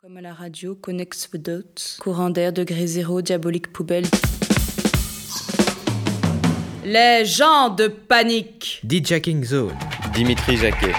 Comme à la radio, Connect the Dots, courant d'air, degré zéro, diabolique poubelle. Les gens de panique. DJing Zone. Dimitri Jacquet.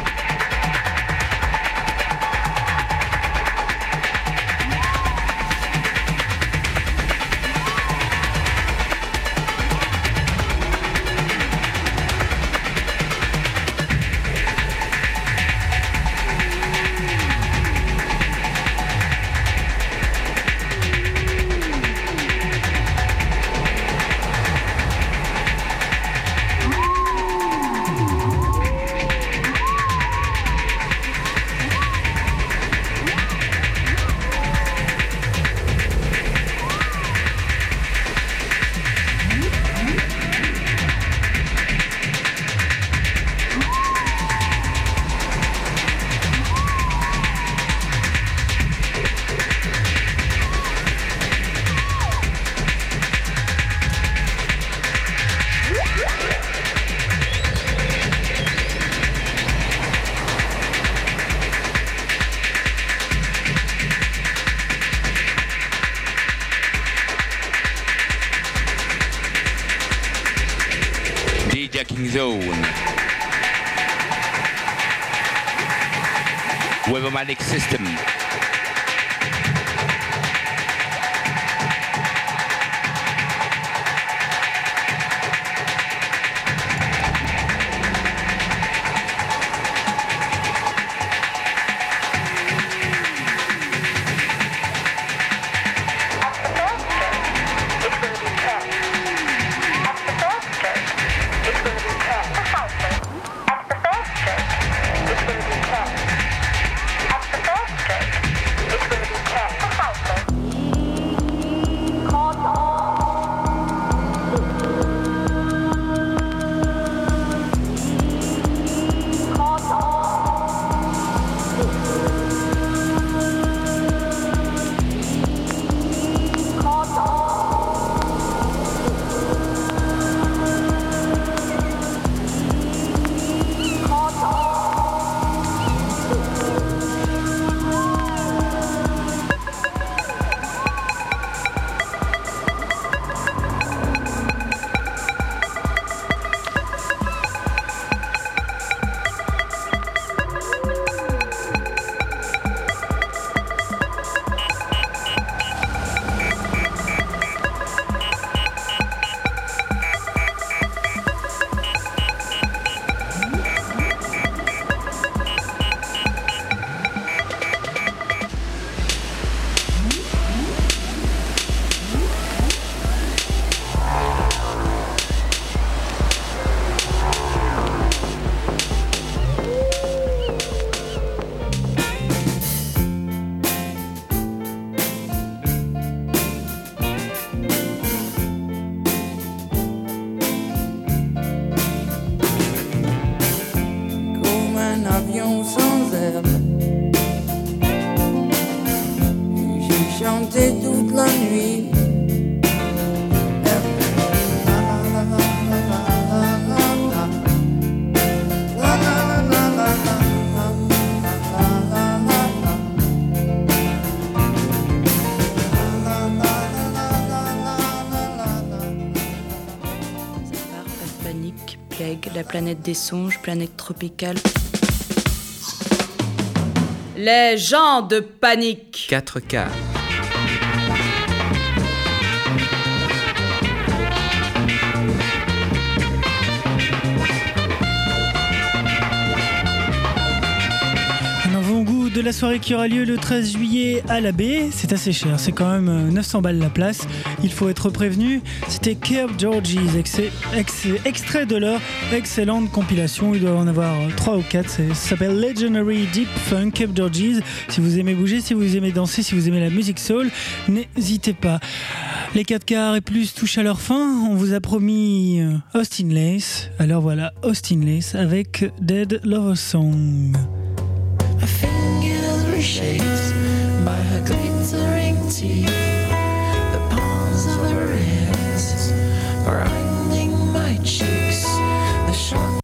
DJing Zone. Webermanic System. La planète des songes, planète tropicale. Les gens de panique. 4 quarts. De la soirée qui aura lieu le 13 juillet à la baie, c'est assez cher, c'est quand même 900 balles la place, il faut être prévenu. C'était Curb Georges, extrait de leur excellente compilation, il doit en avoir 3 ou 4, ça s'appelle Legendary Deep Funk, Curb Georges. Si vous aimez bouger, si vous aimez danser, si vous aimez la musique soul, n'hésitez pas. Les 4 quarts et plus touchent à leur fin, on vous a promis Austin Lace, alors voilà Austin Lace avec Dead Lover Song. My fingers reshaped by her glittering teeth, the palms of her hands grinding my cheeks, the sharp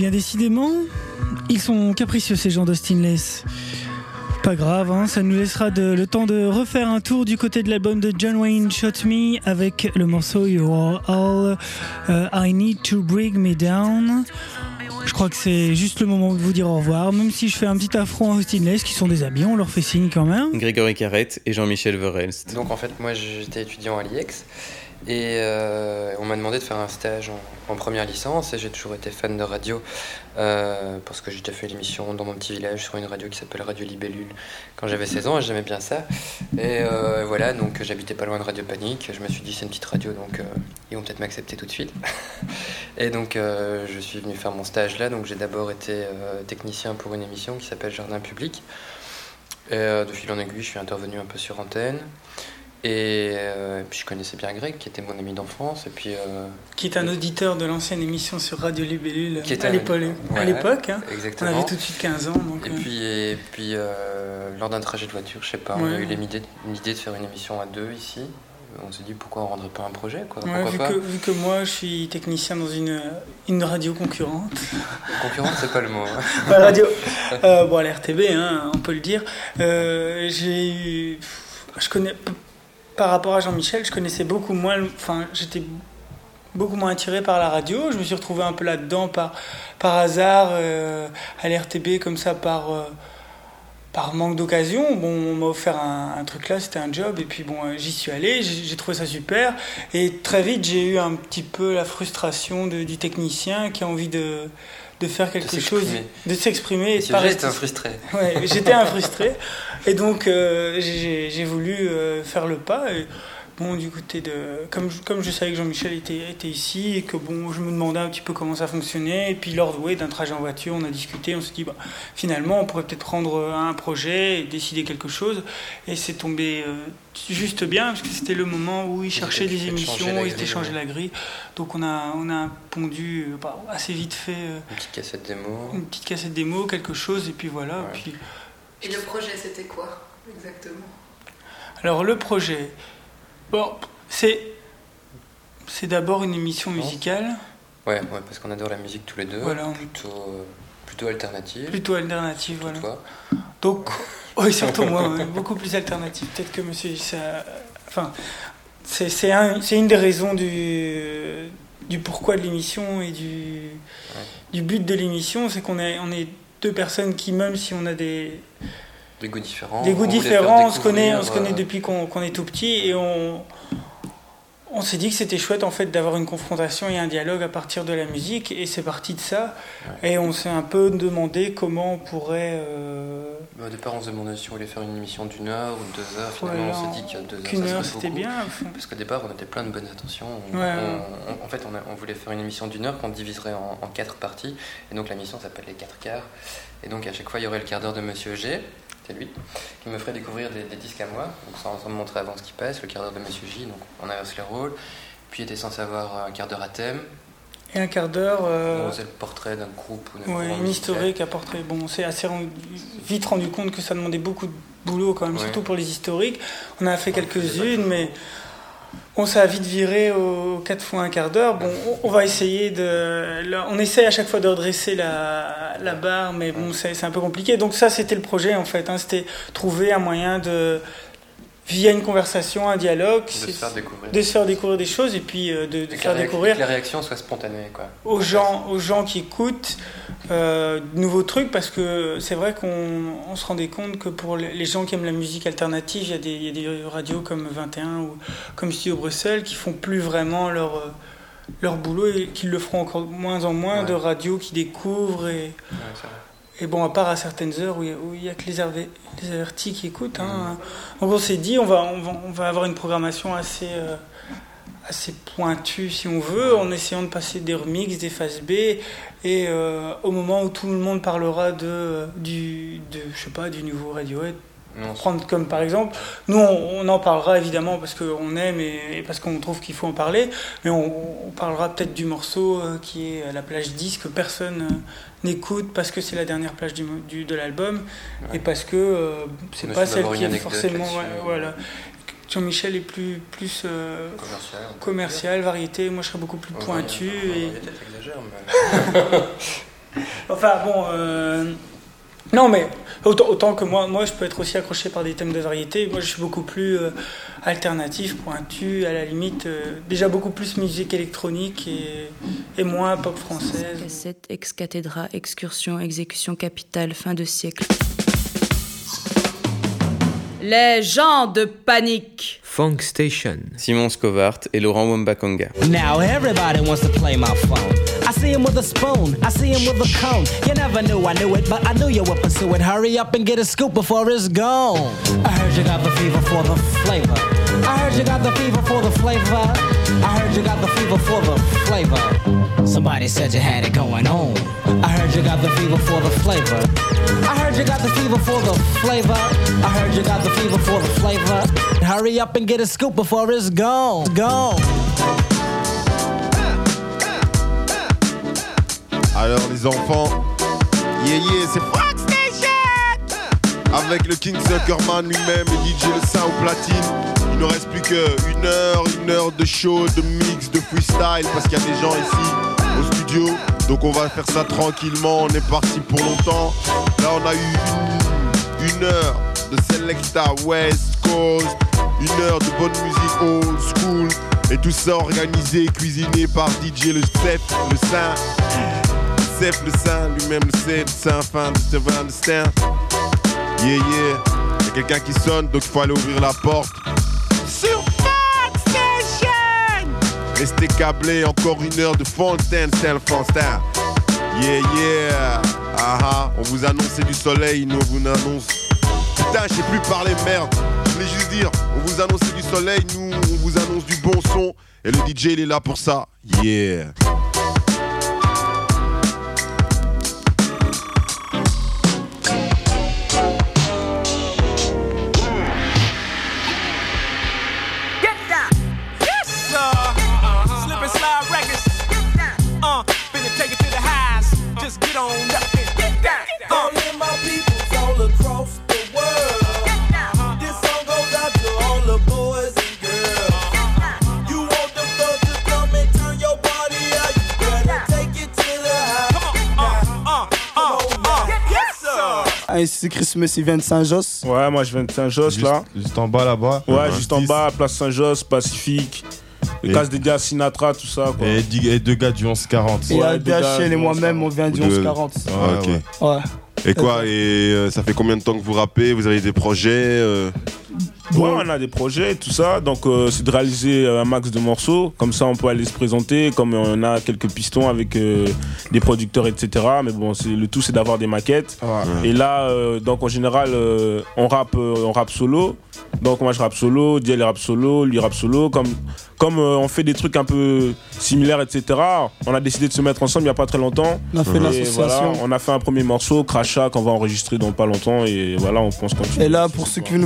bien décidément, ils sont capricieux ces gens d'Austinless. Pas grave, hein, ça nous laissera le temps de refaire un tour du côté de l'album de John Wayne Shot Me avec le morceau You're All I Need to Bring Me Down. Je crois que c'est juste le moment de vous dire au revoir, même si je fais un petit affront à Austinless, qui sont des amis, on leur fait signe quand même. Grégory Carrette et Jean-Michel Verhelst. Donc en fait, moi j'étais étudiant à l'IEX et on m'a demandé de faire un stage en première licence et j'ai toujours été fan de radio parce que j'ai déjà fait l'émission dans mon petit village sur une radio qui s'appelle Radio Libellule quand j'avais 16 ans et j'aimais bien ça. Et voilà, donc j'habitais pas loin de Radio Panique, je me suis dit c'est une petite radio donc ils vont peut-être m'accepter tout de suite. Et donc je suis venu faire mon stage là, donc j'ai d'abord été technicien pour une émission qui s'appelle Jardin Public. Et de fil en aiguille, je suis intervenu un peu sur antenne. Et puis je connaissais bien Greg, qui était mon ami d'enfance. Et puis, qui est un auditeur de l'ancienne émission sur Radio Libellule à l'époque. Hein. Exactement. On avait tout de suite 15 ans. Donc, et puis lors d'un trajet de voiture, je sais pas, on a eu l'idée de faire une émission à deux ici. On s'est dit pourquoi on rendrait pas un projet quoi. Vu que moi je suis technicien dans une radio concurrente. Concurrente, c'est pas le mot. Hein. La radio, à la RTB, hein, on peut le dire. Je connais, par rapport à Jean-Michel, je connaissais beaucoup moins. J'étais beaucoup moins attiré par la radio. Je me suis retrouvé un peu là-dedans par hasard à la RTB comme ça par manque d'occasion. Bon, on m'a offert un truc là, c'était un job, et puis bon, j'y suis allé, j'ai trouvé ça super, et très vite j'ai eu un petit peu la frustration du technicien qui a envie de faire quelque chose, de s'exprimer. Et j'étais un frustré. Ouais, j'étais un frustré, et donc j'ai voulu faire le pas. Et, bon, du côté comme je savais que Jean-Michel était ici et que bon, je me demandais un petit peu comment ça fonctionnait, et puis lors d'un trajet en voiture, on a discuté, on s'est dit finalement on pourrait peut-être prendre un projet et décider quelque chose, et c'est tombé juste bien parce que c'était le moment où ils cherchaient des émissions, ils étaient changé la grille, donc on a pondu assez vite fait une petite cassette démo, quelque chose, et puis voilà. Ouais. Et le projet, c'était quoi exactement? Alors le projet, c'est d'abord une émission musicale. Ouais, parce qu'on adore la musique tous les deux. Voilà, plutôt alternative. Plutôt alternative, voilà. Toi. Donc, oui, surtout moi, beaucoup plus alternative. Peut-être que monsieur, c'est une des raisons du pourquoi de l'émission et du but de l'émission, c'est qu'on est deux personnes qui, même si on a des goûts différents. On se connaît depuis qu'on est tout petit, et on s'est dit que c'était chouette en fait d'avoir une confrontation et un dialogue à partir de la musique, et c'est parti de ça. Ouais. Et on s'est un peu demandé comment on pourrait. Au départ, on se demandait si on voulait faire une émission d'1 heure ou 2 heures. Finalement, on s'est dit qu'il y a 2 heures, qu'une heure, c'était bien. Parce qu'au départ, on était plein de bonnes intentions. En fait, on voulait faire une émission d'1 heure qu'on diviserait en 4 parties. Et donc, la mission s'appelle les 4 quarts. Et donc, à chaque fois, il y aurait le quart d'heure de Monsieur G. C'est lui qui me ferait découvrir des disques à moi, donc sans me montrer avant ce qui passe, le quart d'heure de Monsieur J, donc on inverse les rôles. Puis il était censé avoir un quart d'heure à thème. Et un quart d'heure. On faisait le portrait d'un groupe ou une historique à portrait. Bon, on s'est assez vite rendu compte que ça demandait beaucoup de boulot quand même, surtout pour les historiques. On a fait quelques-unes, mais ça a vite viré aux 4 fois un quart d'heure. Bon, on va essayer on essaie à chaque fois de redresser la barre, mais bon, c'est un peu compliqué. Donc ça, c'était le projet en fait. Hein, c'était trouver un moyen via une conversation, un dialogue, de se faire découvrir des choses, et puis de faire découvrir. Que les réactions soient spontanées, quoi. Aux gens qui écoutent de nouveaux trucs, parce que c'est vrai qu'on se rendait compte que pour les gens qui aiment la musique alternative, il y a des radios comme 21 ou comme Studio Bruxelles qui font plus vraiment leur boulot, et qui le feront encore moins en moins, de radios qui découvrent. Et bon, à part à certaines heures où il y a que les avertis qui écoutent. Hein. Donc on s'est dit, on va avoir une programmation assez pointue, si on veut, en essayant de passer des remixes, des phases B, et au moment où tout le monde parlera du nouveau Radiohead. Prendre comme par exemple, nous on en parlera évidemment parce qu'on aime et parce qu'on trouve qu'il faut en parler, mais on parlera peut-être du morceau qui est la plage 10 que personne n'écoute parce que c'est la dernière plage de l'album, et parce que c'est pas celle qui est forcément. Voilà. Jean-Michel est plus commercial, variété. Moi je serais beaucoup plus pointu. Variété, t'exagères, mais... Enfin bon, non mais autant que moi je peux être aussi accroché par des thèmes de variété. Moi je suis beaucoup plus alternatif, pointu, à la limite, déjà beaucoup plus musique électronique et moins pop française. Cassette, ex-cathédra, excursion, exécution capitale, fin de siècle. Les gens de panique. Funk Station. Simon Scovart et Laurent Wambakanga. Now everybody wants to play my phone. I see him with a spoon, I see him with a cone. You never knew I knew it, but I knew you would pursue it. Hurry up and get a scoop before it's gone. I heard you got the fever for the flavor. I heard you got the fever for the flavor. I heard you got the fever for the flavor. Somebody said you had it going on. I heard you got the fever for the flavor. I heard you got the fever for the flavor. I heard you got the fever for the flavor. Hurry up and get a scoop before it's gone. Gone. Alors les enfants, c'est Funk Station avec le King Zuckerman lui-même et DJ Le Saint au platine. Il ne reste plus qu'une heure de show, de mix, de freestyle parce qu'il y a des gens ici au studio. Donc on va faire ça tranquillement, on est parti pour longtemps. Là on a eu une heure de Selecta West Coast, une heure de bonne musique old school. Et tout ça organisé, cuisiné par DJ Le Saint. Seth Le Saint, lui-même le Saint, fan de Steve Understand. Il y a quelqu'un qui sonne, donc il faut aller ouvrir la porte. Sur Funk Station! Restez câblés, encore une heure de Fontaine, Fontaine. On vous annonçait du soleil, nous on vous annonce. Putain, je sais plus parler, merde. Je voulais juste dire, on vous annonçait du soleil, nous on vous annonce du bon son. Et le DJ il est là pour ça. Ici Christmas, il vient de Saint-Josse. Ouais, moi je viens de Saint-Josse là. Juste en bas là-bas. Ouais, juste en bas, place Saint-Josse, Pacifique. Les cases des gars Sinatra, tout ça quoi. Et deux gars du 1140. Et DHL et moi-même, on vient du 1140. Ah, ok. Ouais. Et quoi, ça fait combien de temps que vous rappez? Vous avez des projets Ouais, on a des projets, tout ça. Donc, c'est de réaliser un max de morceaux. Comme ça, on peut aller se présenter. Comme on a quelques pistons avec des producteurs, etc. Mais bon, le tout, c'est d'avoir des maquettes. Ouais. Et là, donc en général, on rappe solo. Donc, moi, je rappe solo. Diel rappe solo. Lui rappe solo. Comme on fait des trucs un peu similaires, etc. On a décidé de se mettre ensemble il n'y a pas très longtemps. On a fait l'association. Voilà, on a fait un premier morceau, Crachat, qu'on va enregistrer dans pas longtemps. Et voilà, on pense continuer. Et là, pour ceux qui veulent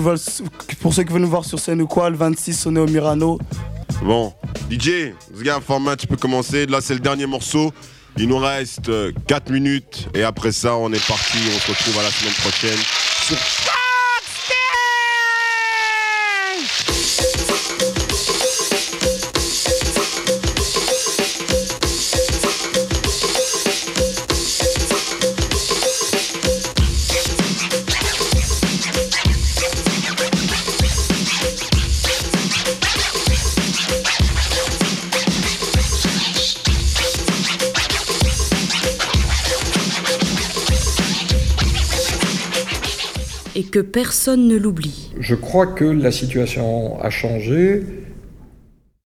nous voir sur scène ou quoi, le 26, on est au Murano. Bon, DJ, ce gars, format, tu peux commencer. Là, c'est le dernier morceau. Il nous reste 4 minutes. Et après ça, on est parti. On se retrouve à la semaine prochaine sur Et que personne ne l'oublie. Je crois que la situation a changé